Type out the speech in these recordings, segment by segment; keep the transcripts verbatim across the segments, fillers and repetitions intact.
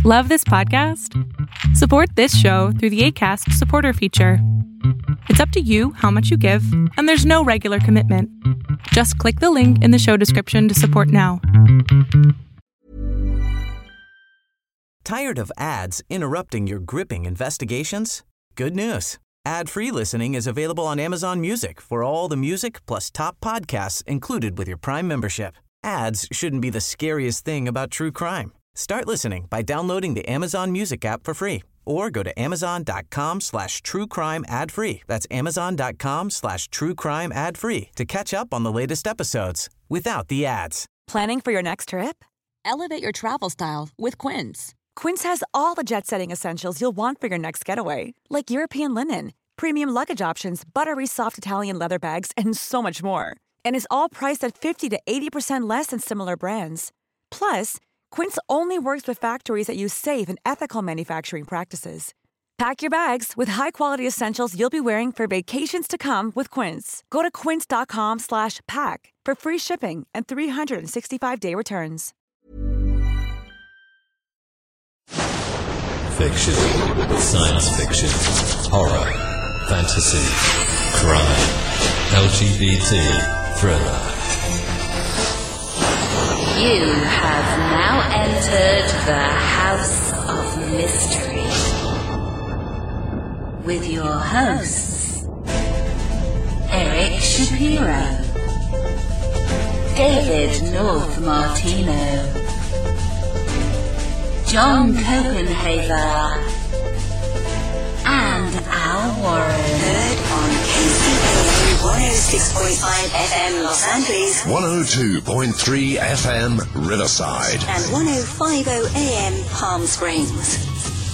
Love this podcast? Support this show through the Acast supporter feature. It's up to you how much you give, and there's no regular commitment. Just click the link in the show description to support now. Tired of ads interrupting your gripping investigations? Good news. Ad-free listening is available on Amazon Music for all the music plus top podcasts included with your Prime membership. Ads shouldn't be the scariest thing about true crime. Start listening by downloading the Amazon Music app for free or go to amazon.com slash true crime ad free. That's amazon.com slash true crime ad free to catch up on the latest episodes without the ads. Planning for your next trip? Elevate your travel style with Quince. Quince has all the jet-setting essentials you'll want for your next getaway, like European linen, premium luggage options, buttery soft Italian leather bags, and so much more. And is all priced at fifty to eighty percent less than similar brands. Plus, Quince only works with factories that use safe and ethical manufacturing practices. Pack your bags with high-quality essentials you'll be wearing for vacations to come with Quince. Go to quince.com slash pack for free shipping and three sixty-five day returns. Fiction, science fiction, horror, fantasy, crime, L G B T, thriller. You have now entered the House of Mystery with your hosts, Eric Shapiro, David North Martino, John Copenhaver, and Al Warren. Heard on K C A one oh six point five F M Los Angeles, one oh two point three F M Riverside, and ten fifty A M Palm Springs.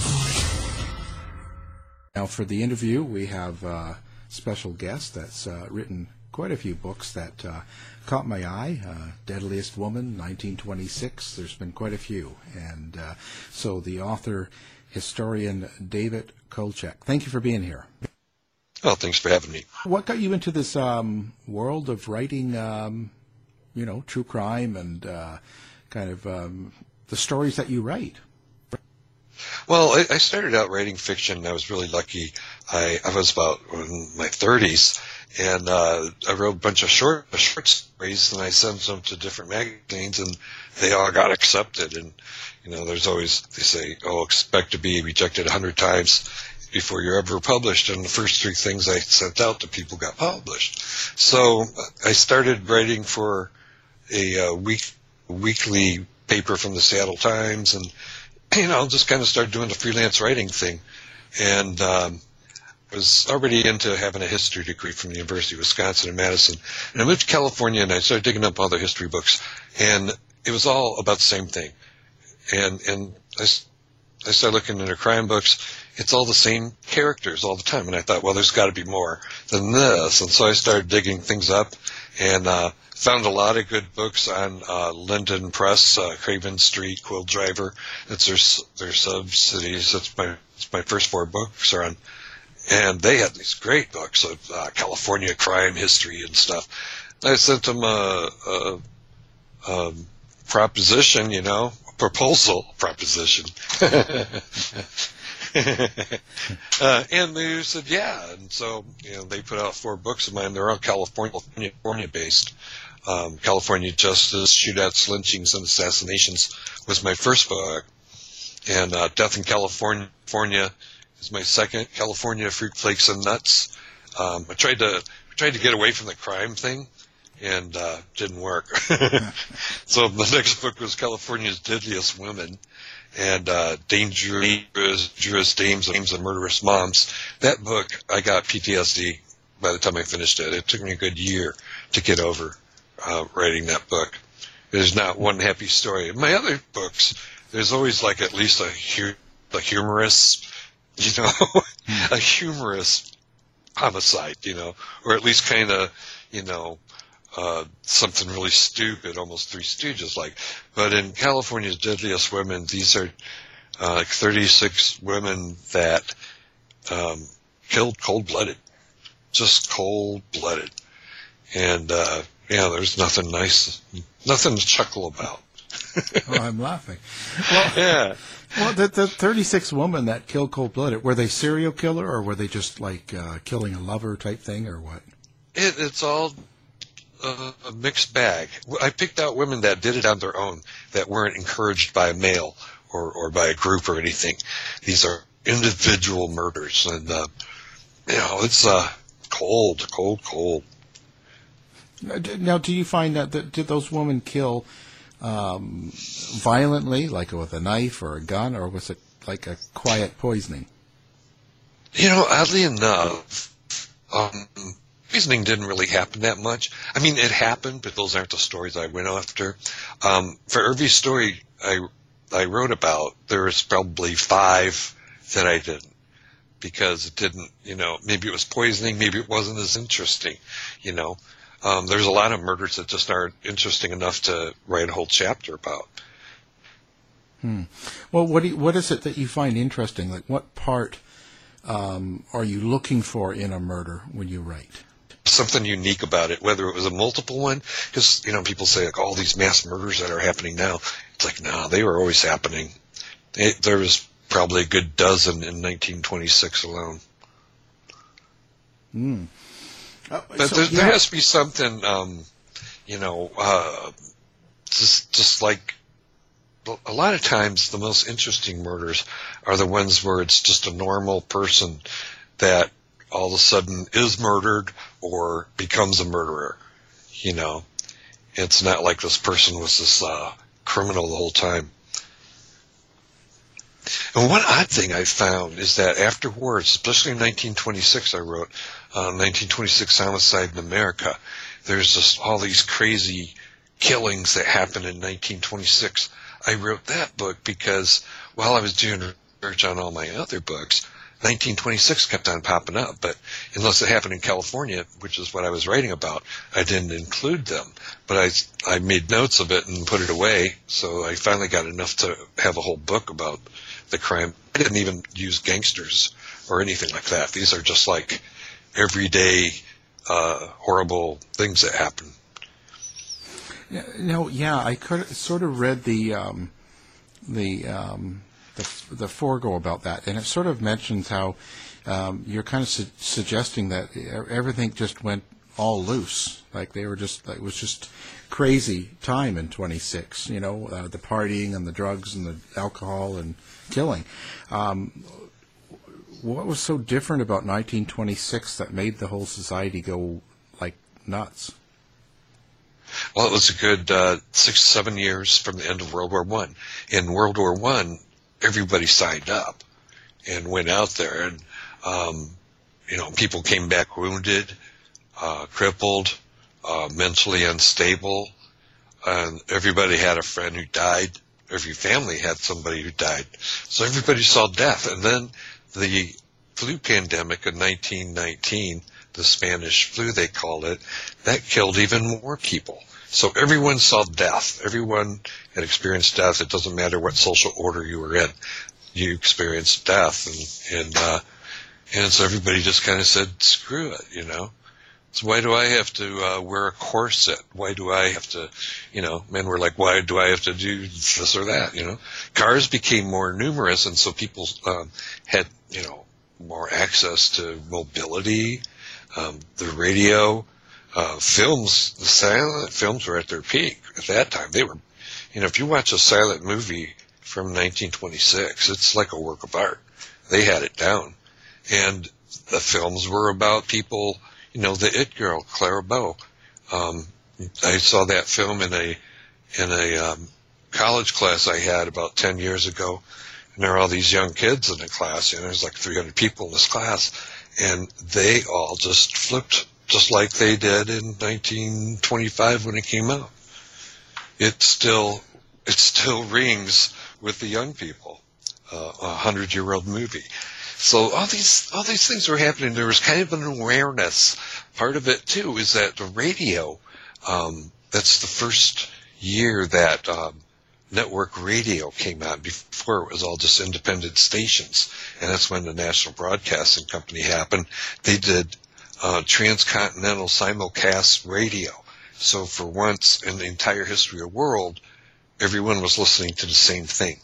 Now for the interview, we have a special guest that's uh, written quite a few books that uh, caught my eye. Uh, Deadliest Woman, nineteen twenty-six. There's been quite a few. And uh, so the author, historian David Kolchak. Thank you for being here. Oh, thanks for having me. What got you into this um, world of writing, um, you know, true crime and uh, kind of um, the stories that you write? Well, I, I started out writing fiction. I was really lucky. I, I was about in my thirties, and uh, I wrote a bunch of short short stories, and I sent them to different magazines, and they all got accepted. And you know, there's always, they say, oh, expect to be rejected a hundred times before you're ever published. And the first three things I sent out to people got published. So I started writing for a uh, week weekly paper from the Seattle Times, and you know, just kind of started doing the freelance writing thing. And um, was already into having a history degree from the University of Wisconsin in Madison. And I moved to California, and I started digging up all the history books. And it was all about the same thing. And and I, I started looking into crime books. It's all the same characters all the time. And I thought, well, there's got to be more than this. And so I started digging things up, and uh, found a lot of good books on uh, Linden Press, uh, Craven Street, Quill Driver. That's their their subsidies. That's my that's my first four books are on, and they had these great books of uh, California crime history and stuff. I sent them a, a, a proposition, you know, a proposal proposition. uh, and they said, yeah. And so, you know, they put out four books of mine. They're all California, California based. Um, California Justice, Shootouts, Lynchings, and Assassinations was my first book. And uh, Death in California is my second. California Fruit Flakes and Nuts. Um, I tried to tried to get away from the crime thing, and uh, didn't work. So the next book was California's Deadliest Women, and uh, Dangerous, Dangerous Dames, Dames and Murderous Moms. That book, I got P T S D by the time I finished it. It took me a good year to get over uh, writing that book. There's not one happy story. In my other books, there's always like at least a, hu- a humorous, you know, a humorous homicide, you know, or at least kind of, you know, uh, something really stupid, almost Three Stooges like. But in California's Deadliest Women, these are uh, like thirty-six women that um, killed cold-blooded, just cold-blooded. And, uh, yeah, there's nothing nice, nothing to chuckle about. Oh, I'm laughing. Well, yeah. Well, the, the thirty-six women that killed cold-blooded, were they serial killer, or were they just like uh, killing a lover type thing, or what? It, it's all uh, a mixed bag. I picked out women that did it on their own, that weren't encouraged by a male or, or by a group or anything. These are individual murders, and uh, you know, it's uh, cold, cold, cold. Now, do you find that, that did those women kill um, violently, like with a knife or a gun, or was it like a quiet poisoning? You know, oddly enough, um, poisoning didn't really happen that much. I mean, it happened, but those aren't the stories I went after. Um, for every story I I wrote about, there was probably five that I didn't, because it didn't, you know, maybe it was poisoning, maybe it wasn't as interesting, you know. Um, there's a lot of murders that just aren't interesting enough to write a whole chapter about. Hmm. Well, what do you, what is it that you find interesting? Like, what part um, are you looking for in a murder when you write? Something unique about it, whether it was a multiple one, because, you know, people say, like, all these mass murders that are happening now. It's like, no, they were always happening. It, there was probably a good dozen in nineteen twenty-six alone. Hmm. Uh, but so, there, yeah. there has to be something, um, you know, uh, just just like a lot of times the most interesting murders are the ones where it's just a normal person that all of a sudden is murdered or becomes a murderer. You know, it's not like this person was this uh, criminal the whole time. And one odd thing I found is that afterwards, especially in nineteen twenty-six, I wrote uh, nineteen twenty-six Homicide in America. There's just all these crazy killings that happened in nineteen twenty-six. I wrote that book because while I was doing research on all my other books, nineteen twenty-six kept on popping up. But unless it happened in California, which is what I was writing about, I didn't include them. But I, I made notes of it and put it away, so I finally got enough to have a whole book about the crime. I didn't even use gangsters or anything like that. These are just like everyday uh, horrible things that happen. Yeah, no, yeah, I could sort of read the um, the, um, the the forego about that, and it sort of mentions how um, you're kind of su- suggesting that everything just went all loose, like they were just like, it was just crazy time in twenty-six. You know, uh, the partying and the drugs and the alcohol and killing. Um, what was so different about nineteen twenty-six that made the whole society go like nuts? Well, it was a good uh, six, seven years from the end of World War One. In World War One, everybody signed up and went out there, and um, you know, people came back wounded, uh, crippled, uh, mentally unstable, and everybody had a friend who died. Every family had somebody who died. So everybody saw death. And then the flu pandemic of nineteen nineteen, the Spanish flu they called it, that killed even more people. So everyone saw death. Everyone had experienced death. It doesn't matter what social order you were in. You experienced death. And, and, uh, and so everybody just kind of said, screw it, you know. So why do I have to uh, wear a corset? Why do I have to, you know, men were like, why do I have to do this or that, you know? Cars became more numerous, and so people um, had, you know, more access to mobility, um, the radio, uh, films, the silent films were at their peak at that time. They were, you know, if you watch a silent movie from nineteen twenty-six, it's like a work of art. They had it down. And the films were about people, you know, the It Girl, Clara Bow. Um, I saw that film in a in a um, college class I had about ten years ago, and there were all these young kids in the class. You know, there's like three hundred people in this class, and they all just flipped, just like they did in nineteen twenty-five when it came out. It still it still rings with the young people, uh, a hundred-year-old movie. So all these all these things were happening. There was kind of an awareness. Part of it, too, is that the radio, um, that's the first year that um, network radio came out. Before it was all just independent stations. And that's when the National Broadcasting Company happened. They did uh, transcontinental simulcast radio. So for once in the entire history of the world, everyone was listening to the same thing.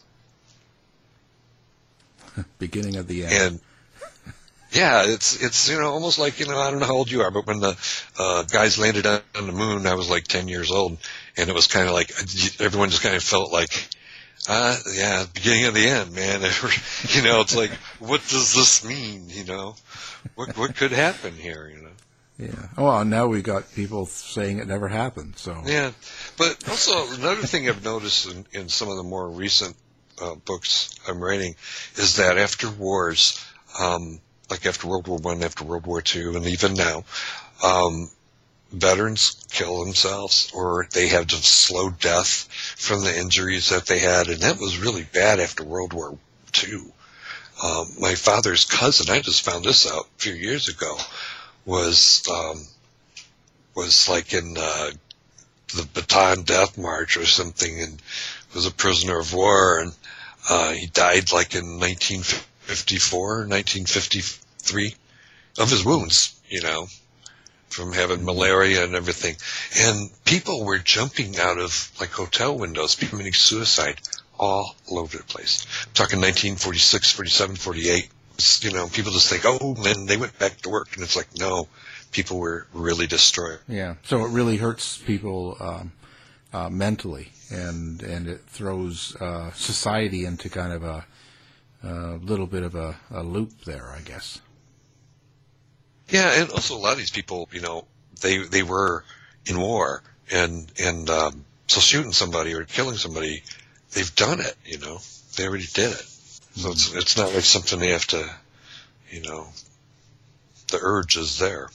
Beginning of the end. And yeah, it's it's you know almost like, you know I don't know how old you are, but when the uh, guys landed on, on the moon, I was like ten years old, and it was kind of like everyone just kind of felt like, uh, yeah, beginning of the end, man. You know, it's like, what does this mean? You know, what what could happen here? You know. Yeah. Well, now we got people saying it never happened. So. Yeah, but also another thing I've noticed in, in some of the more recent uh, books I'm writing is that after wars, um, like after World War One, after World War Two, and even now, um, veterans kill themselves, or they have just slow death from the injuries that they had, and that was really bad after World War Two. Um, my father's cousin, I just found this out a few years ago, was um, was like in uh, the Bataan Death March or something, and was a prisoner of war, and uh, he died like in nineteen fifty-four, nineteen fifty-three of his wounds, you know, from having malaria and everything. And people were jumping out of like hotel windows, people committing suicide all over the place. I'm talking nineteen forty-six, forty-seven, forty-eight. You know, people just think, oh, man, they went back to work. And it's like, no, people were really destroyed. Yeah, so it really hurts people um, uh, mentally, and and it throws uh, society into kind of a, a little bit of a, a loop there, I guess. Yeah, and also a lot of these people, you know, they they were in war, and, and um, so shooting somebody or killing somebody, they've done it, you know. They already did it. So it's it's not like something they have to, you know, the urge is there.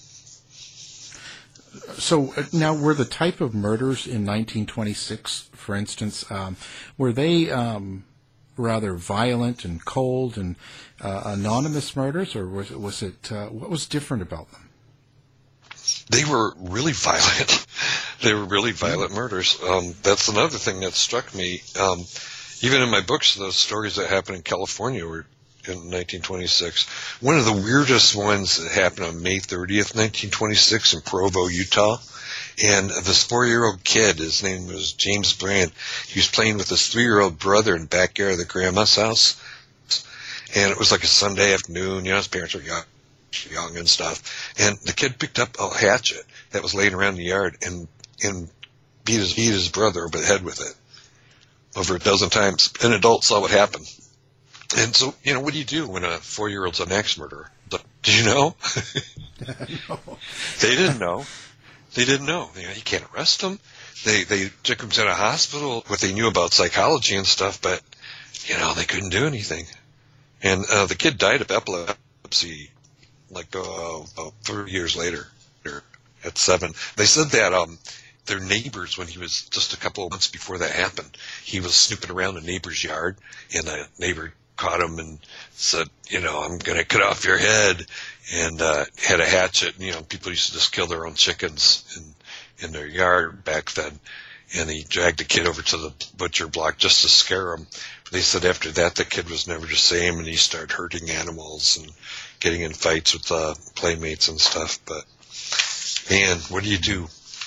So uh, now, were the type of murders in nineteen twenty-six, for instance, um, were they um, rather violent and cold and uh, anonymous murders, or was it, was it uh, what was different about them? They were really violent. They were really violent murders. Um, that's another thing that struck me. Um, Even in my books, those stories that happened in California were in nineteen twenty-six. One of the weirdest ones that happened on May thirtieth, nineteen twenty-six in Provo, Utah. And this four-year-old kid, his name was James Brand, he was playing with his three-year-old brother in the backyard of the grandma's house. And it was like a Sunday afternoon, you know, his parents were young, young and stuff. And the kid picked up a hatchet that was laying around the yard and, and beat his, beat his brother over the head with it. Over a dozen times. An adult saw what happened. And so, you know, what do you do when a four-year-old's an axe murderer? Did you know? No. They didn't know. They didn't know. You know, you can't arrest them. They they took him to the hospital, what they knew about psychology and stuff, but, you know, they couldn't do anything. And uh, the kid died of epilepsy, like, uh, about three years later, at seven. They said that um, their neighbors, when he was just a couple of months before that happened, he was snooping around a neighbor's yard, and a neighbor caught him and said, you know, I'm going to cut off your head, and uh, had a hatchet. And, you know, people used to just kill their own chickens in, in their yard back then. And he dragged the kid over to the butcher block just to scare him. They said after that the kid was never the same, and he started hurting animals and getting in fights with uh, playmates and stuff. But, man, what do you do?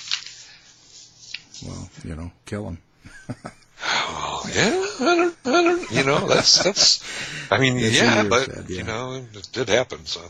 Well, you know, kill him. Oh, yeah, I don't, I don't, you know, that's, that's, I mean, Yes, yeah, you but, said, yeah. you know, it did happen, so.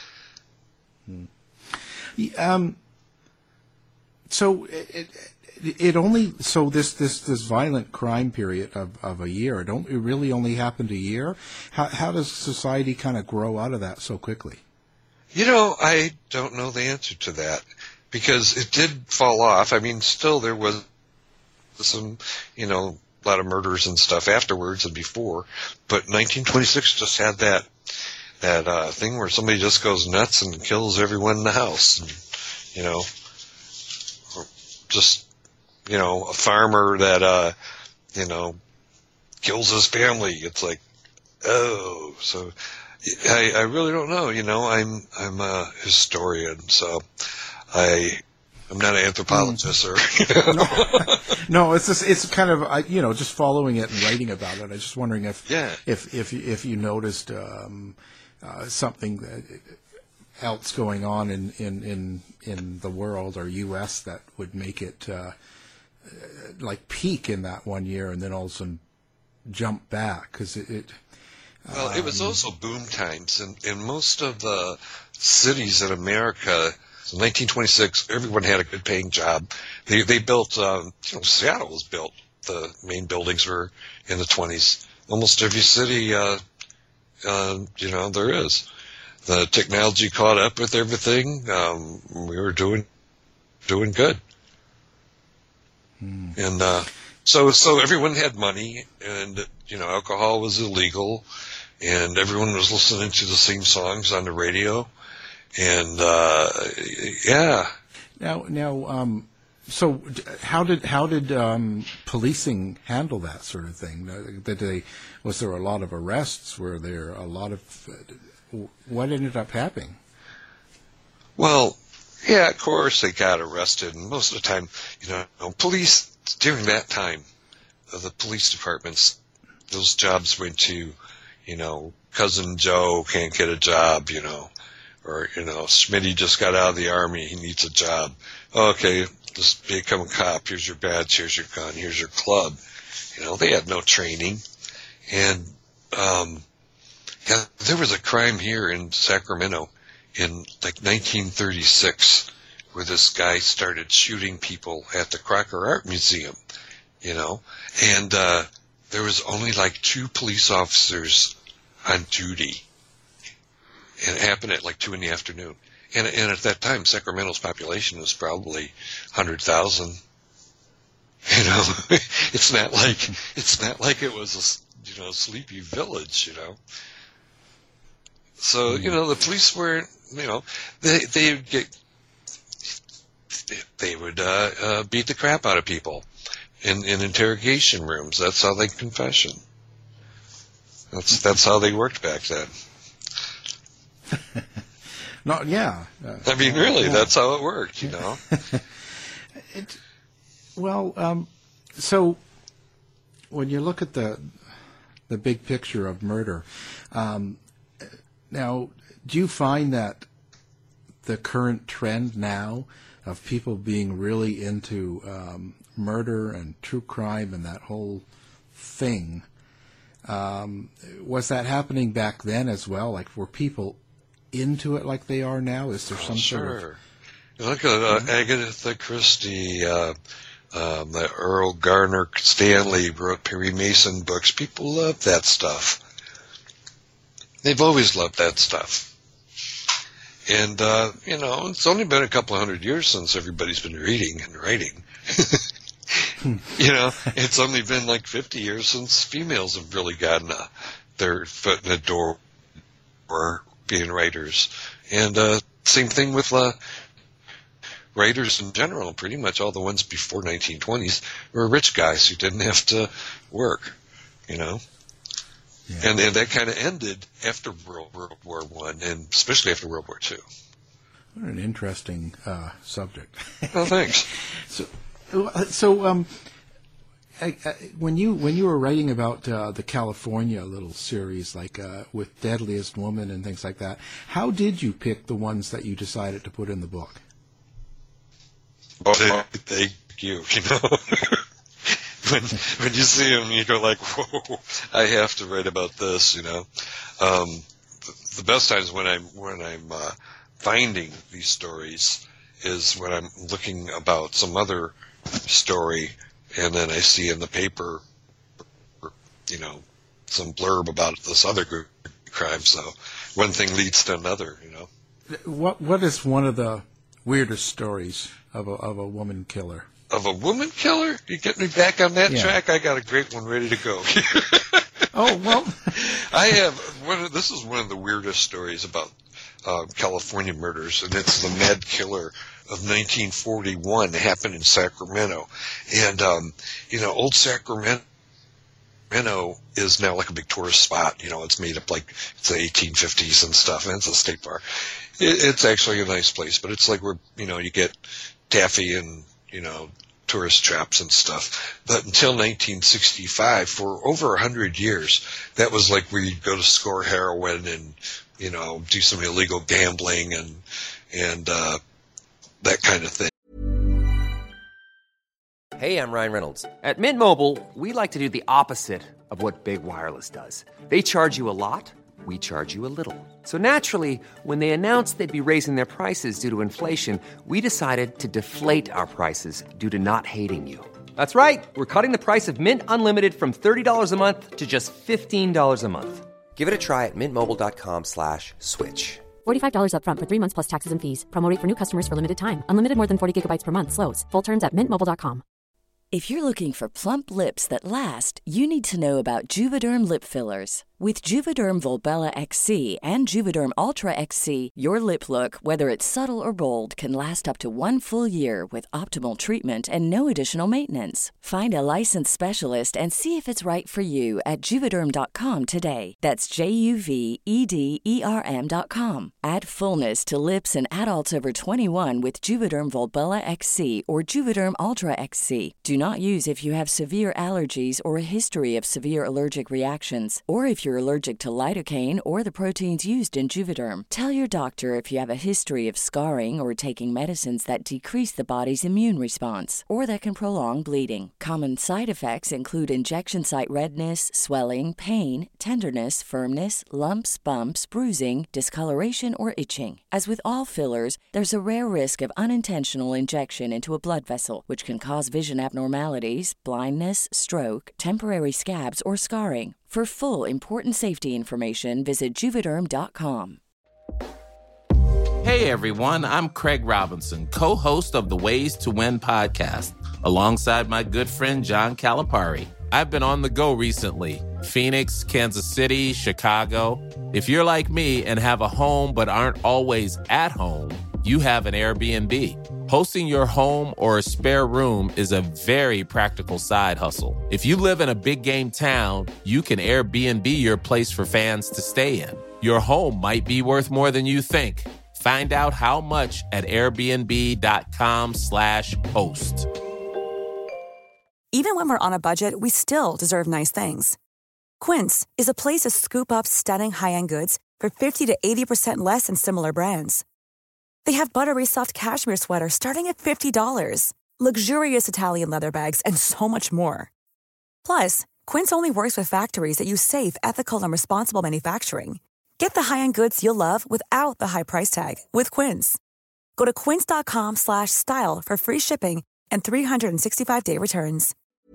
Um, so it, it, it only, so this, this, this violent crime period of, of a year, it, only, it really only happened a year? How, how does society kind of grow out of that so quickly? You know, I don't know the answer to that, because it did fall off. I mean, still there was some, you know, a lot of murders and stuff afterwards and before, but nineteen twenty-six just had that that uh, thing where somebody just goes nuts and kills everyone in the house, and, you know, or just, you know, a farmer that, uh, you know, kills his family. It's like, oh, so I, I really don't know. You know, I'm I'm a historian, so I. I'm not an anthropologist, or you know. no, no, it's just, it's kind of I, you know, just following it and writing about it. I'm just wondering if yeah. if if if you noticed um, uh, something that, else going on in, in, in, in the world or U S that would make it uh, like peak in that one year and then all of a sudden jump back? Because it, it well, it was also boom times, and in most of the cities in America. In nineteen twenty-six, everyone had a good-paying job. They they built, um, you know, Seattle was built. The main buildings were in the twenties. Almost every city, uh, uh, you know, there is. The technology caught up with everything. Um, we were doing doing good, hmm. and uh, so so everyone had money, and you know, alcohol was illegal, and everyone was listening to the same songs on the radio. And uh, yeah. Now, now, um, so how did how did um, policing handle that sort of thing? Did they was there a lot of arrests? Were there a lot of uh, what ended up happening? Well, yeah, of course they got arrested, and most of the time, you know, police during that time, uh, the police departments, those jobs went to, you know, Cousin Joe can't get a job, you know. Or, you know, Smitty just got out of the Army, he needs a job. Okay, just become a cop. Here's your badge, here's your gun, here's your club. You know, they had no training. And, um, yeah, there was a crime here in Sacramento in, like, nineteen thirty-six where this guy started shooting people at the Crocker Art Museum, you know. And, uh, there was only, like, two police officers on duty. And it happened at like two in the afternoon. And, and at that time, Sacramento's population was probably one hundred thousand. You know, it's not like, it's not like it was a, you know, sleepy village, you know. So, you know, the police weren't, you know, they, they would get, they would, uh, uh, beat the crap out of people in, in interrogation rooms. That's how they confession. That's, that's how they worked back then. No, yeah. Uh, I mean, really, yeah. That's how it worked, you know. it, well, um, so when you look at the the big picture of murder, um, now, do you find that the current trend now of people being really into um, murder and true crime and that whole thing, um, was that happening back then as well? Like, were people into it like they are now? Is there some oh, sure. sort of... Look at uh, Agatha Christie, uh, um, the Earl Garner Stanley wrote Perry Mason books. People love that stuff. They've always loved that stuff. And, uh, you know, it's only been a couple of hundred years since everybody's been reading and writing. You know, it's only been like fifty years since females have really gotten uh, their foot in the door or being writers. And uh, same thing with uh, writers in general. Pretty much all the ones before nineteen twenties were rich guys who didn't have to work, you know. Yeah. And, and that kind of ended after World War One, and especially after World War Two. What an interesting uh, subject. Oh, thanks. so, so um, I, I, when you when you were writing about uh, the California little series, like uh, with Deadliest Woman and things like that, how did you pick the ones that you decided to put in the book? Oh, thank you. You know, when when you see them, you go like, "Whoa, I have to write about this." You know, um, the, the best times when I'm when I'm uh, finding these stories is when I'm looking about some other story, and then I see in the paper, you know, some blurb about this other group crime. So one thing leads to another, you know. What What is one of the weirdest stories of a of a woman killer? Of a woman killer? You get me back on that yeah. track? I got a great one ready to go. Oh, well. I have one of, this is one of the weirdest stories about uh, California murders, and it's the Mad Killer of nineteen forty-one. It happened in Sacramento. And, um, you know, old Sacramento is now like a big tourist spot. You know, it's made up like it's the eighteen fifties and stuff, and it's a state park. It, it's actually a nice place, but it's like where, you know, you get taffy and, you know, tourist traps and stuff. But until nineteen sixty-five, for over a hundred years, that was like where you'd go to score heroin and, you know, do some illegal gambling and, and, uh, that kind of thing. Hey, I'm Ryan Reynolds. At Mint Mobile, we like to do the opposite of what Big Wireless does. They charge you a lot, we charge you a little. So naturally, when they announced they'd be raising their prices due to inflation, we decided to deflate our prices due to not hating you. That's right. We're cutting the price of Mint Unlimited from thirty dollars a month to just fifteen dollars a month. Give it a try at mintmobile.com slash switch. forty-five dollars up front for three months plus taxes and fees. Promo rate for new customers for limited time. Unlimited more than forty gigabytes per month. Slows full terms at mint mobile dot com. If you're looking for plump lips that last, you need to know about Juvederm lip fillers. With Juvederm Volbella X C and Juvederm Ultra X C, your lip look, whether it's subtle or bold, can last up to one full year with optimal treatment and no additional maintenance. Find a licensed specialist and see if it's right for you at Juvederm dot com today. That's J U V E D E R M dot com. Add fullness to lips in adults over twenty-one with Juvederm Volbella X C or Juvederm Ultra X C. Do not use if you have severe allergies or a history of severe allergic reactions, or if you're allergic to lidocaine or the proteins used in Juvederm. Tell your doctor if you have a history of scarring or taking medicines that decrease the body's immune response or that can prolong bleeding. Common side effects include injection site redness, swelling, pain, tenderness, firmness, lumps, bumps, bruising, discoloration, or itching. As with all fillers, there's a rare risk of unintentional injection into a blood vessel, which can cause vision abnormalities, blindness, stroke, temporary scabs, or scarring. For full important safety information, visit Juvederm dot com. Hey everyone, I'm Craig Robinson, co-host of the Ways to Win podcast, alongside my good friend John Calipari. I've been on the go recently. Phoenix, Kansas City, Chicago. If you're like me and have a home but aren't always at home, you have an Airbnb. Hosting your home or a spare room is a very practical side hustle. If you live in a big game town, you can Airbnb your place for fans to stay in. Your home might be worth more than you think. Find out how much at airbnb.com slash host. Even when we're on a budget, we still deserve nice things. Quince is a place to scoop up stunning high-end goods for fifty to eighty percent less than similar brands. They have buttery soft cashmere sweaters starting at fifty dollars, luxurious Italian leather bags, and so much more. Plus, Quince only works with factories that use safe, ethical, and responsible manufacturing. Get the high-end goods you'll love without the high price tag with Quince. Go to quince.com slash style for free shipping and three sixty-five day returns.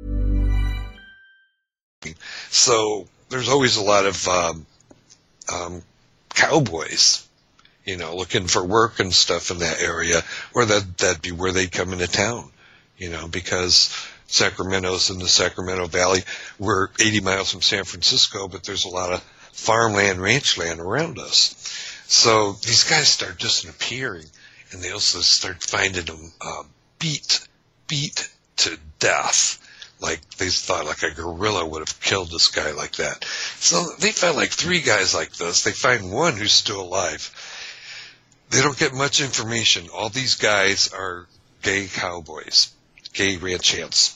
So there's always a lot of um, um, cowboys, you know, looking for work and stuff in that area, or that, that'd be where they come into town, you know, because Sacramento's in the Sacramento Valley. We're eighty miles from San Francisco, but there's a lot of farmland, ranch land around us. So these guys start disappearing, and they also start finding them uh, beat, beat to death. Like they thought like a gorilla would have killed this guy like that. So they find like three guys like this. They find one who's still alive. They don't get much information. All these guys are gay cowboys, gay ranch hands.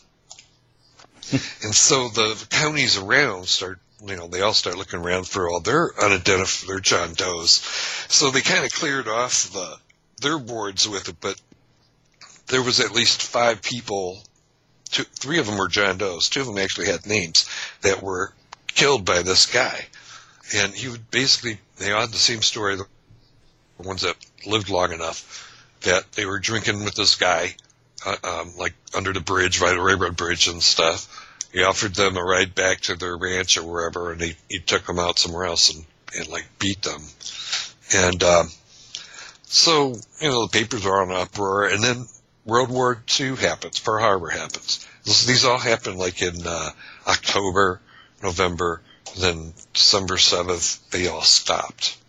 And so the counties around start, you know, they all start looking around for all their unidentified, their John Does. So they kind of cleared off the their boards with it, but there was at least five people. Two, three of them were John Does. Two of them actually had names that were killed by this guy. And he would basically, they all had the same story, the ones that lived long enough, that they were drinking with this guy, uh, um, like under the bridge, by the railroad bridge and stuff. He offered them a ride back to their ranch or wherever, and he, he took them out somewhere else and, and like beat them. And um, so, you know, the papers are on uproar, and then World War Two happens, Pearl Harbor happens. This, these all happen like in uh, October, November, then December seventh, they all stopped.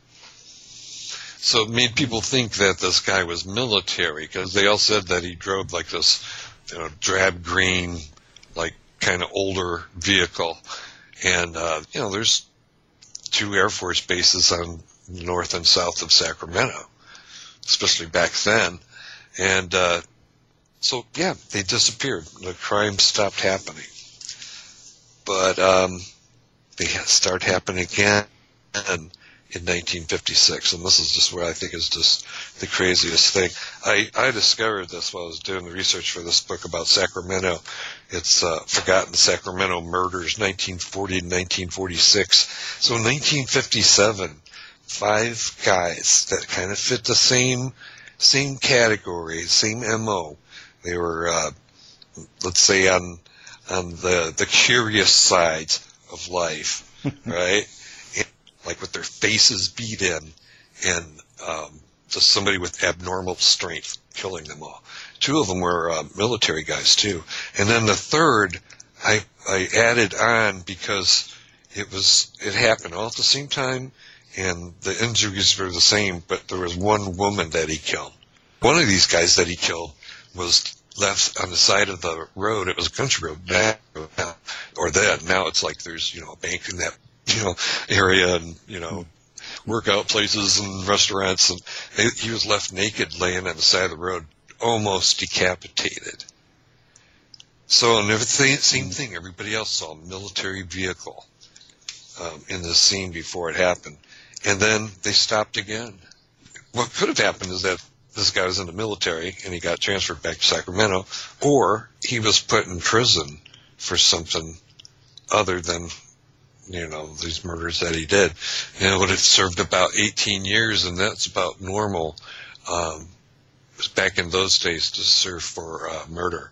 So it made people think that this guy was military, because they all said that he drove like this, you know, drab green, like kind of older vehicle. And, uh, you know, there's two Air Force bases on north and south of Sacramento, especially back then. And, uh, So, yeah, they disappeared. The crime stopped happening. But um, they start happening again in nineteen fifty-six, and this is just what I think is just the craziest thing. I, I discovered this while I was doing the research for this book about Sacramento. It's uh, Forgotten Sacramento Murders, nineteen forty to nineteen forty-six. So in nineteen fifty-seven, five guys that kind of fit the same same category, same M O. They were, uh, let's say, on on the the curious sides of life, right? Like with their faces beat in, and um, just somebody with abnormal strength killing them all. Two of them were uh, military guys too, and then the third I I added on because it was it happened all at the same time, and the injuries were the same, but there was one woman that he killed. One of these guys that he killed was left on the side of the road. It was a country road back, or then now it's like there's you know a bank in that. you know, area and, you know, workout places and restaurants. And they, he was left naked laying on the side of the road, almost decapitated. So, and everything, same thing, everybody else saw a military vehicle um, in the scene before it happened. And then they stopped again. What could have happened is that this guy was in the military and he got transferred back to Sacramento, or he was put in prison for something other than you know, these murders that he did. You know, but it served about eighteen years, and that's about normal. Um, back in those days to serve for uh, murder.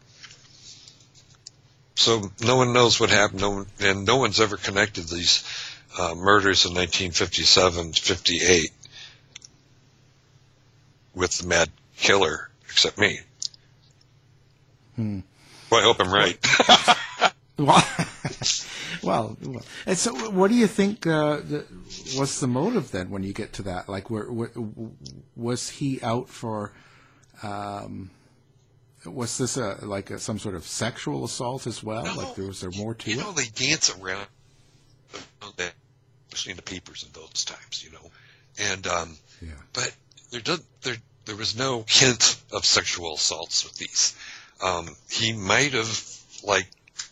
So no one knows what happened, no one, and no one's ever connected these uh, murders in nineteen fifty-seven, fifty-eight with the Mad Killer, except me. Hmm. Well, I hope I'm right. well, well, well, and so what do you think uh, the, was the motive then when you get to that? Like, were, were, was he out for, um, was this a, like a, some sort of sexual assault as well? No, like, there was there more to you it? You know, they dance around that, especially in the papers in those times, you know. And, um, yeah. but there, does, there, there was no hint of sexual assaults with these. Um, he might have, like,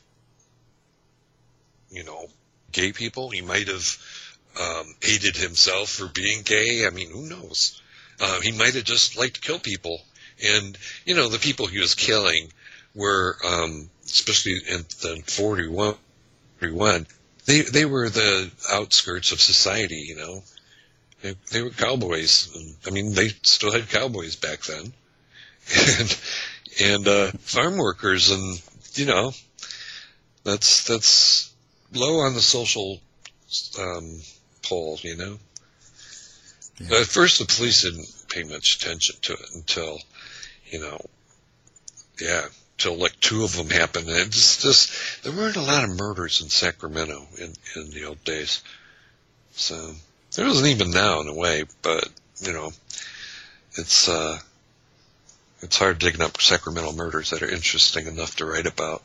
you know, gay people. He might have um, hated himself for being gay. I mean, who knows? Uh, he might have just liked to kill people. And, you know, the people he was killing were, um, especially in the forty-one, forty-one, they they were the outskirts of society, you know. They, they were cowboys. And, I mean, they still had cowboys back then. And, and uh, farm workers, and, you know, that's that's... low on the social um, pole, you know. Yeah. But at first, the police didn't pay much attention to it until, you know, yeah, until like two of them happened. And it's just there weren't a lot of murders in Sacramento in in the old days, so there wasn't even now in a way. But you know, it's uh, it's hard digging up Sacramento murders that are interesting enough to write about.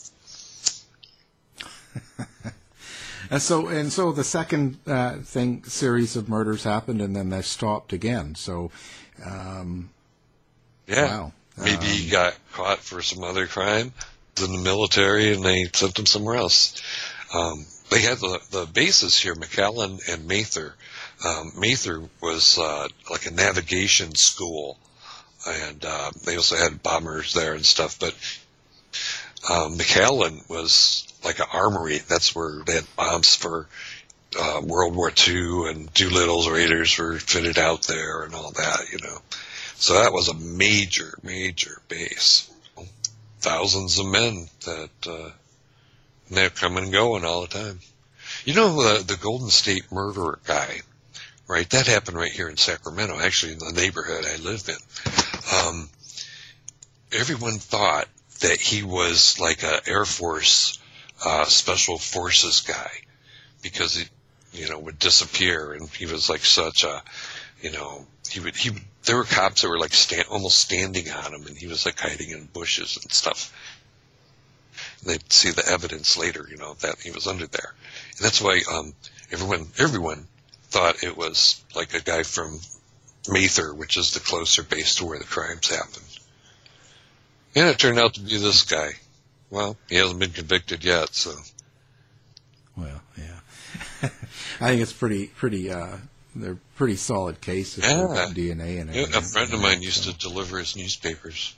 And so, and so, the second uh, thing series of murders happened, and then they stopped again. So, um, yeah, wow. maybe um, he got caught for some other crime in the military, and they sent him somewhere else. Um, they had the the bases here, McAllen and Mather. Um, Mather was uh, like a navigation school, and uh, they also had bombers there and stuff. But um, McAllen was like an armory. That's where they had bombs for uh, World War Two, and Doolittle's Raiders were fitted out there and all that, you know. So that was a major, major base. Thousands of men that uh, they're coming and going all the time. You know, uh, the Golden State Murderer guy, right? That happened right here in Sacramento, actually in the neighborhood I live in. Um, everyone thought that he was like an Air Force Uh, special forces guy, because he, you know, would disappear, and he was like such a, you know, he would, he would, there were cops that were like stand, almost standing on him, and he was like hiding in bushes and stuff. And they'd see the evidence later, you know, that he was under there. And that's why, um, everyone, everyone thought it was like a guy from Mather, which is the closer base to where the crimes happened. And it turned out to be this guy. Well, he hasn't been convicted yet, so. Well, yeah. I think it's pretty, pretty uh, they're pretty solid cases Yeah. with D N A and everything. Yeah, a friend of mine used to deliver his newspapers.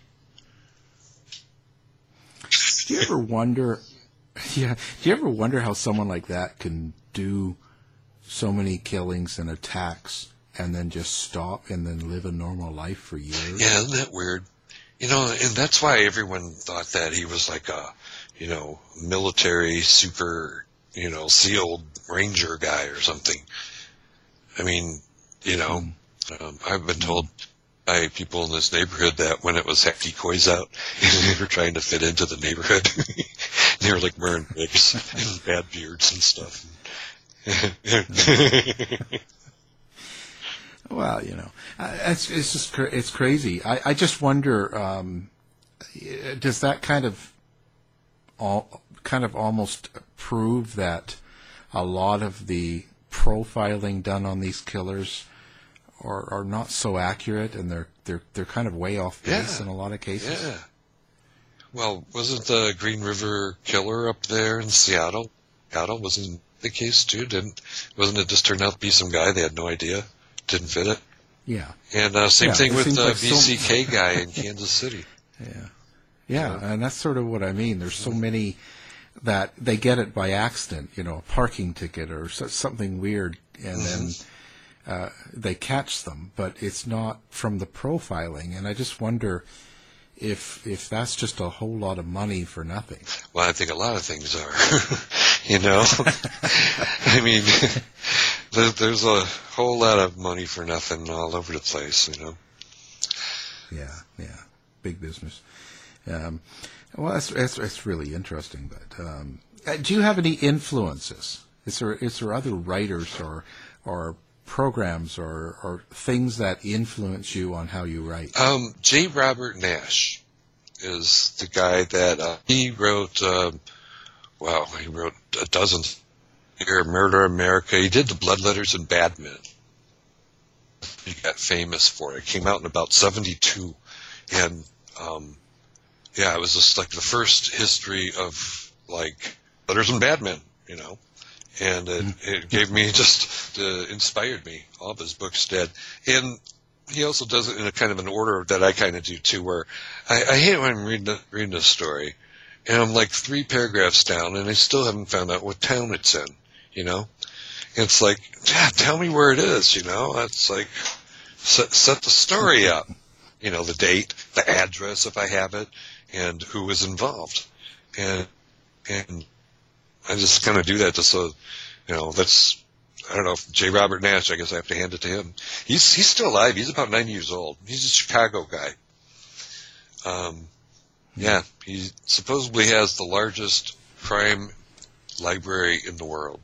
Do you ever wonder? Yeah. Do you ever wonder how someone like that can do so many killings and attacks and then just stop and then live a normal life for years? Yeah, isn't that weird? You know, and that's why everyone thought that he was like a, you know, military super, you know, SEAL Ranger guy or something. I mean, you know, mm. um, I've been told by people in this neighborhood that when it was hefty coys out, they were trying to fit into the neighborhood. They were like wearing wigs and bad beards and stuff. Well, you know, uh, it's it's just cra- it's crazy. I, I just wonder, um, does that kind of all kind of almost prove that a lot of the profiling done on these killers are are not so accurate, and they're they're they're kind of way off base Yeah. in a lot of cases? Yeah. Well, wasn't the Green River Killer up there in Seattle? Seattle wasn't the case too. Didn't wasn't it just turned out to be some guy they had no idea? Didn't fit it. Yeah. And uh, same Yeah, thing it with seems the like B so- C K guy in Kansas City. Yeah. Yeah, and that's sort of what I mean. There's so many that they get it by accident, you know, a parking ticket or so, something weird, and Mm-hmm. then uh, they catch them, but it's not from the profiling. And I just wonder if if that's just a whole lot of money for nothing. Well, I think a lot of things are. You know, I mean, there, there's a whole lot of money for nothing all over the place. You know. Yeah, yeah, big business. Um, well, that's, that's that's really interesting. But um, uh, do you have any influences? Is there is there other writers or or programs or or things that influence you on how you write? Um, J. Robert Nash is the guy that uh, he wrote. Um, wow, he wrote a dozen. Here, Murder America. He did the Blood Letters and Bad Men. He got famous for it. It came out in about seventy-two, and um, yeah, it was just like the first history of like letters and bad men, you know, and it, it gave me just uh, inspired me. All of his books did, and he also does it in a kind of an order that I kind of do too, where I, I hate when I'm reading a, reading a story, and I'm like three paragraphs down, and I still haven't found out what town it's in, you know. It's like, yeah, tell me where it is, you know. It's like set, set the story up, you know, the date, the address if I have it, and who was involved, and and I just kind of do that just so, you know, that's, I don't know, if J. Robert Nash, I guess I have to hand it to him. He's he's still alive. He's about ninety years old. He's a Chicago guy. Um, yeah, he supposedly has the largest crime library in the world.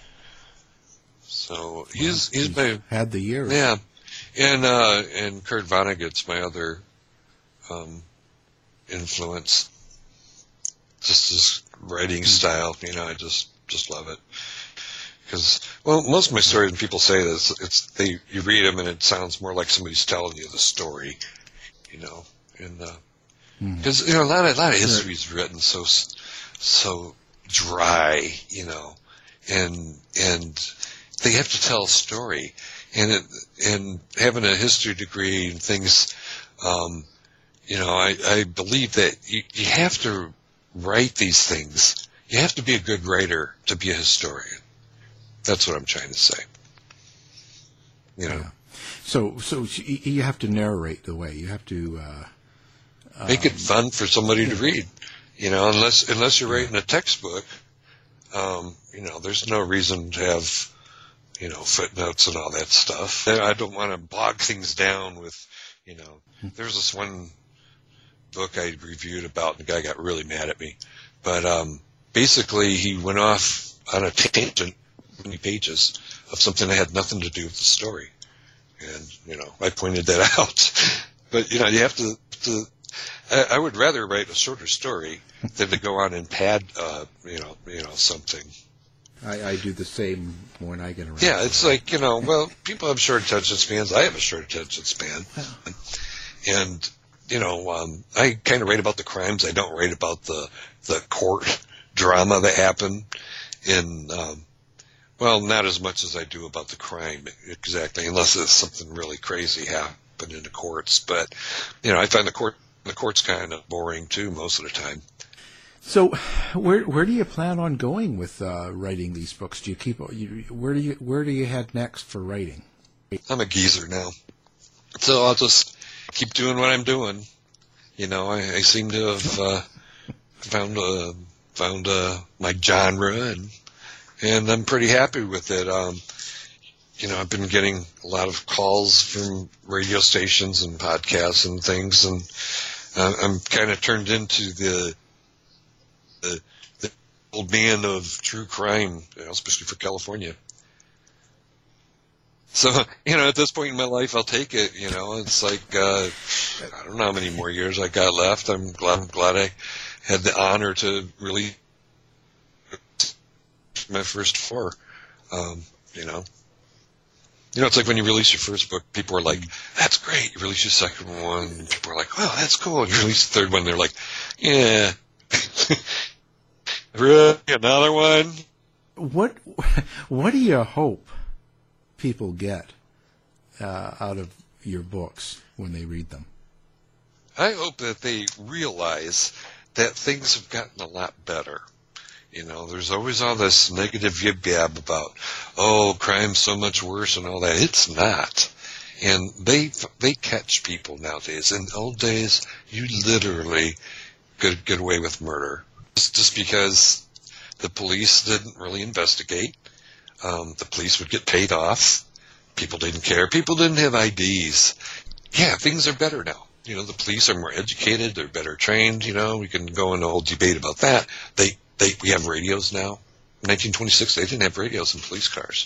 So he's he's, He's my had the years. yeah, and uh, and Kurt Vonnegut's my other um, influence. Just his writing style, you know, I just just love it. Because, well, most of my stories, when people say this, it's they you read them and it sounds more like somebody's telling you the story, you know, and because uh, mm. you know a lot of a lot of history is written so so dry, you know, and and they have to tell a story, and it, and having a history degree and things, um, you know, I, I believe that you, you have to write these things. You have to be a good writer to be a historian. That's what I'm trying to say. You know, yeah. So so you have to narrate the way you have to uh, make um, it fun for somebody to read. You know, unless unless you're writing a textbook, um, you know, there's no reason to have, you know, footnotes and all that stuff. I don't want to bog things down with, you know, there's this one book I reviewed about, and the guy got really mad at me. But um, basically, he went off on a tangent, many pages, of something that had nothing to do with the story. And, you know, I pointed that out. But, you know, you have to, to I, I would rather write a shorter story than to go on and pad, uh, you know, you know, something. I, I do the same when I get around. Yeah, it's like, you know, well, people have short attention spans. I have a short attention span. And, you know, um, I kind of write about the crimes. I don't write about the the court drama that happened in, um, Well, not as much as I do about the crime, exactly, unless it's something really crazy happened in the courts. But, you know, I find the court the court's kind of boring, too, most of the time. So, where where do you plan on going with uh, writing these books? Do you keep you, where do you where do you head next for writing? I'm a geezer now, so I'll just keep doing what I'm doing. You know, I, I seem to have uh, found uh, found uh, my genre, and and I'm pretty happy with it. Um, you know, I've been getting a lot of calls from radio stations and podcasts and things, and uh, I'm kind of turned into the The, the old man of true crime, you know, especially for California. So, you know, at this point in my life, I'll take it. You know, it's like uh, I don't know how many more years I got left. I'm glad. I'm glad I had the honor to release my first four. Um, you know, you know, it's like when you release your first book, people are like, "That's great." You release your second one, and people are like, "Wow, that's cool." And you release the third one, they're like, "Yeah." Really? Another one? What What do you hope people get uh, out of your books when they read them? I hope that they realize that things have gotten a lot better. You know, there's always all this negative yib-yab about, oh, crime's so much worse and all that. It's not. And they they catch people nowadays. In old days, you literally could get away with murder. Just because the police didn't really investigate. Um, the police would get paid off. People didn't care. People didn't have I Ds. Yeah, things are better now. You know, the police are more educated. They're better trained. You know, we can go into a whole debate about that. They, they, we have radios now. In nineteen twenty-six, they didn't have radios in police cars.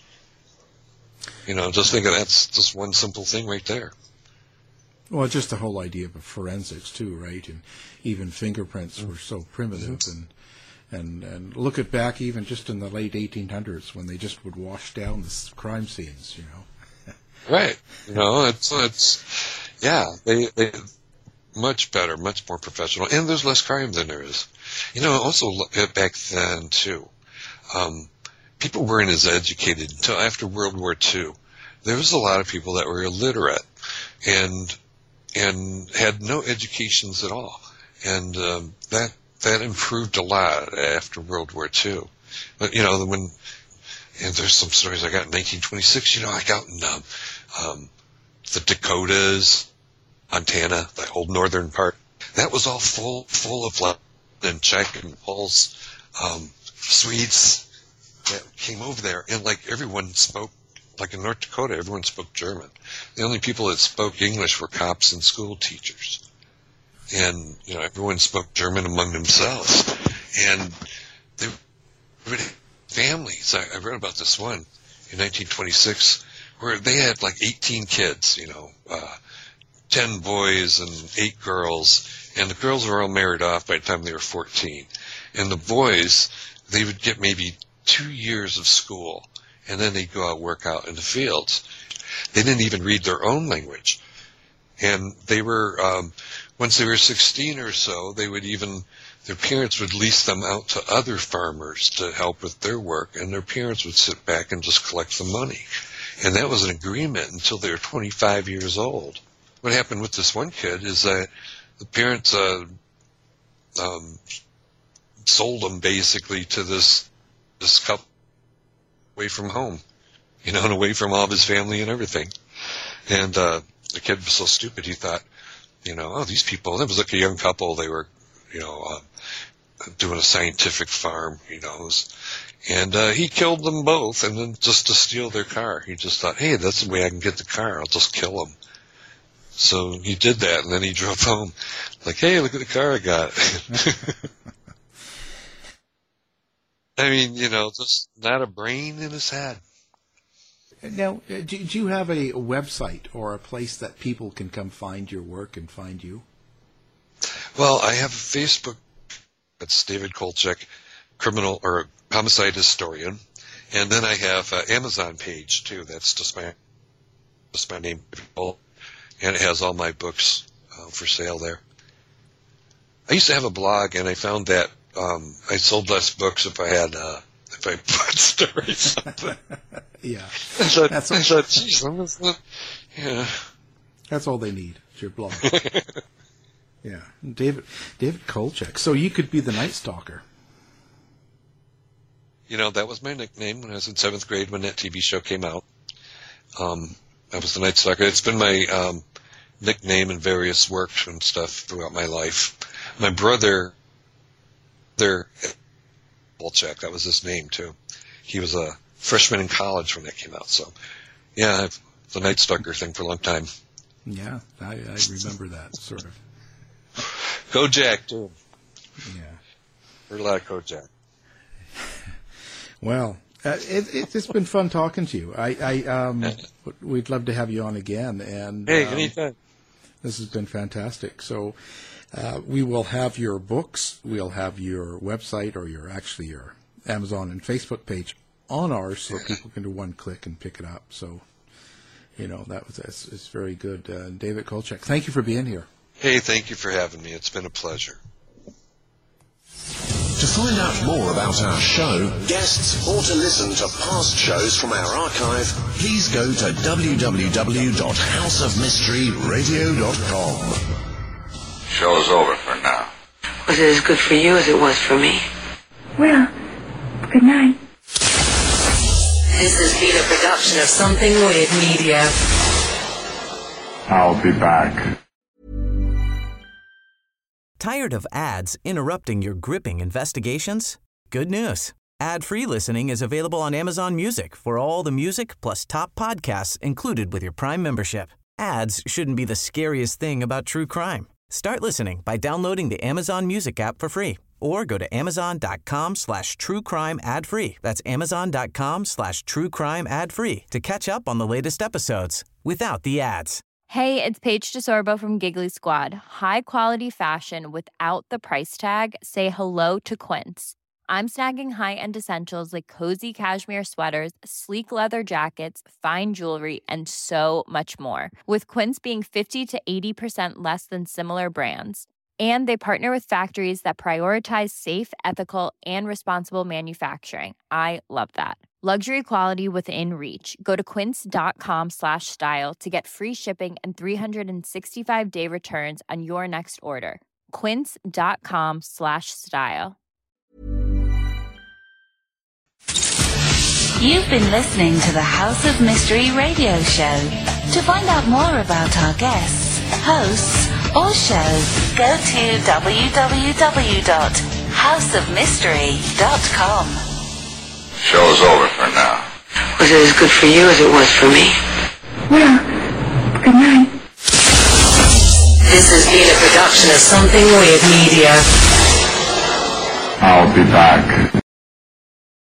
You know, just think of that's just one simple thing right there. Well, just the whole idea of forensics too, right? And even fingerprints were so primitive, and and and look at back even just in the late eighteen hundreds when they just would wash down the crime scenes, you know. Right. You know, it's it's yeah, they they much better, much more professional, and there's less crime than there is. You know, also back then too, um, people weren't as educated until after World War Two. There was a lot of people that were illiterate, and and had no educations at all. And um, that that improved a lot after World War Two. But, you know, when, and there's some stories I got in nineteen twenty-six, you know, I got in um, um, the Dakotas, Montana, the old northern part. That was all full full of like, and Czech and Poles, um, Swedes that came over there. And, like, everyone spoke. Like in North Dakota, everyone spoke German. The only people that spoke English were cops and school teachers. And, you know, everyone spoke German among themselves. And they were families. I, I read about this one in nineteen twenty-six where they had like eighteen kids, you know, uh, ten boys and eight girls. And the girls were all married off by the time they were fourteen. And the boys, they would get maybe two years of school. And then they'd go out and work out in the fields. They didn't even read their own language. And they were, um, once they were sixteen or so, they would even, their parents would lease them out to other farmers to help with their work, and their parents would sit back and just collect the money. And that was an agreement until they were twenty-five years old. What happened with this one kid is that the parents uh, um, sold him basically to this this couple away from home, you know, and away from all of his family and everything. And uh, the kid was so stupid, he thought, you know, oh, these people, that was like a young couple, they were, you know, uh, doing a scientific farm, you know, and uh, he killed them both, and then just to steal their car. He just thought, hey, that's the way I can get the car, I'll just kill them. So he did that, and then he drove home, like, hey, look at the car I got. I mean, you know, just not a brain in his head. Now, do, do you have a website or a place that people can come find your work and find you? Well, I have a Facebook. It's David Kolchak, criminal or homicide historian, and then I have an Amazon page too. That's just my just my name, and it has all my books uh, for sale there. I used to have a blog, and I found that um, I sold less books if I had uh, if newspaper story something. Yeah. I thought, That's I thought, geez, I'm just not, yeah. That's all they need. It's your blog. Yeah. David David Kolchak. So you could be the Night Stalker. You know, that was my nickname when I was in seventh grade when that T V show came out. Um, I was the Night Stalker. It's been my um, nickname in various works and stuff throughout my life. My brother, there, Kolchak, that was his name too. He was a freshman in college when that came out. So, yeah, I've, the Night Stalker thing for a long time. Yeah, I, I remember that, sort of. Kojak, too. Yeah. Heard a lot of Kojak. Well, uh, it, it's just been fun talking to you. I, I um, we'd love to have you on again. And hey, um, anytime. This has been fantastic. So uh, we will have your books, we'll have your website, or your actually your Amazon and Facebook page on ours, so people can do one click and pick it up. So, you know, that was it's, it's very good. Uh, David Kolchak, thank you for being here. Hey, thank you for having me. It's been a pleasure. To find out more about our show, guests, or to listen to past shows from our archive, please go to w w w dot house of mystery radio dot com. Show's over for now. Was it as good for you as it was for me? Well, good night. This has been a production of Something Weird Media. I'll be back. Tired of ads interrupting your gripping investigations? Good news. Ad-free listening is available on Amazon Music for all the music plus top podcasts included with your Prime membership. Ads shouldn't be the scariest thing about true crime. Start listening by downloading the Amazon Music app for free or go to amazon.com slash true crime ad free. That's amazon.com slash true crime ad free to catch up on the latest episodes without the ads. Hey, it's Paige DeSorbo from Giggly Squad. High quality fashion without the price tag. Say hello to Quince. I'm snagging high-end essentials like cozy cashmere sweaters, sleek leather jackets, fine jewelry, and so much more. With Quince being fifty to eighty percent less than similar brands. And they partner with factories that prioritize safe, ethical, and responsible manufacturing. I love that. Luxury quality within reach. Go to quince.com slash style to get free shipping and three sixty-five day returns on your next order. Quince.com slash style. You've been listening to the House of Mystery radio show. To find out more about our guests, hosts, or shows, go to w w w dot house of mystery dot com. Show's over for now. Was it as good for you as it was for me? Well, good night. This has been a production of Something Weird Media. I'll be back.